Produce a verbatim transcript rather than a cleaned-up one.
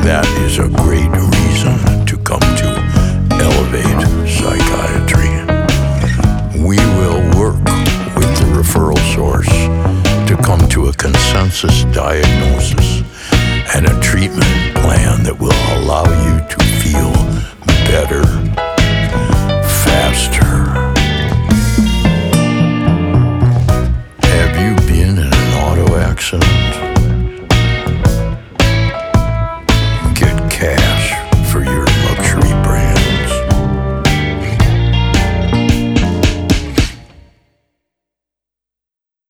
that is a great reason to come to Elevate Psychiatry. We will work with the referral source to come to a consensus diagnosis and a treatment plan that will allow you to feel better, faster,